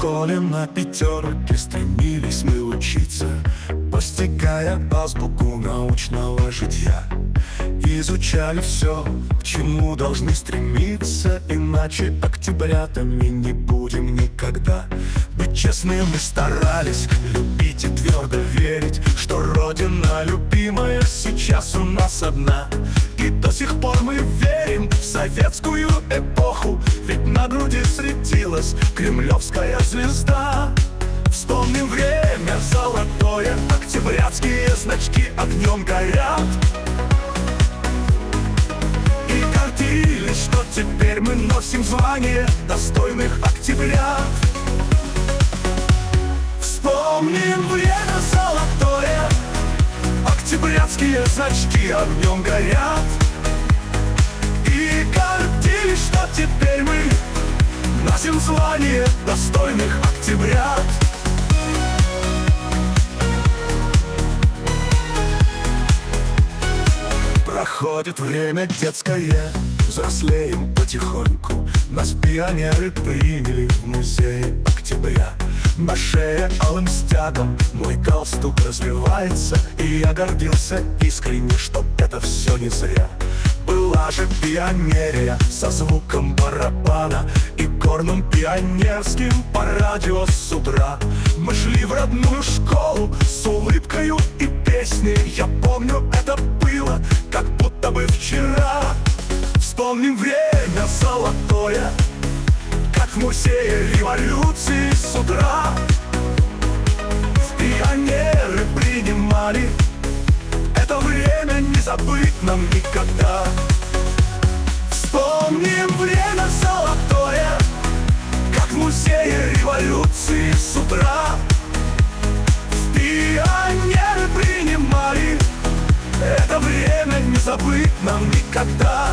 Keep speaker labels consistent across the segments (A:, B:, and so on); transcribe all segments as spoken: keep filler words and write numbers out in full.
A: школе на пятерке стремились мы учиться, постигая азбуку научного житья. Изучали все, к чему должны стремиться, иначе октябрятами не будем никогда. Быть честными мы старались, любить и твердо верить, что Родина любимая сейчас у нас одна. И до сих пор мы верим в советскую эпоху, ведь на груди светилась кремлевская звезда. Вспомним время золотое, октябрятские значки огнем горят. И гордились, что теперь мы носим звание достойных октябрят. Вспомним время золотое, октябрятские значки огнем горят. И гордились, что теперь мы носим звание достойных октябрят. Проходит время детское, взрослеем потихоньку. Нас пионеры приняли в музее октября. На шее алым стягом мой галстук развивается, и я гордился искренне, что это все не зря. Была же пионерия со звуком барабана и горным пионерским по радио с утра. Мы шли в родную школу с улыбкою и песней. Я помню, это было как будто бы вчера. Вспомним время золотое, как в музее революции с утра. Пионеры принимали, это время не забыть нам никогда. Вспомним время золотое, как в музее революции с утра. Пионеры принимали, это время не забыть нам никогда.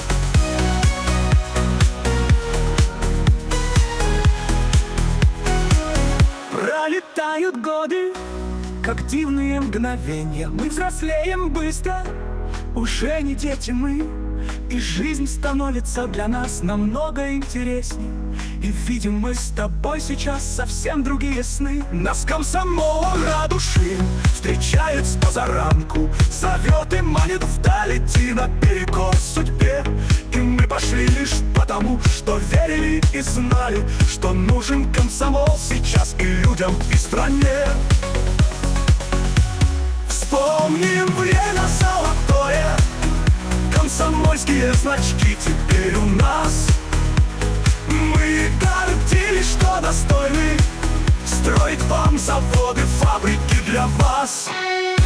A: Пролетают годы, как дивные мгновения. Мы взрослеем быстро, уже не дети мы. И жизнь становится для нас намного интересней. И видим мы с тобой сейчас совсем другие сны. Нас комсомол радушим, встречает с позаранку, зовет и манит вдаль идти наперекор судьбе. И мы пошли лишь потому, что верили и знали, что нужен комсомол сейчас и людям, и стране. Вспомним время золотое, комсомольские значки теперь у нас. Мы гордились, что достойны строить вам заводы, фабрики для вас.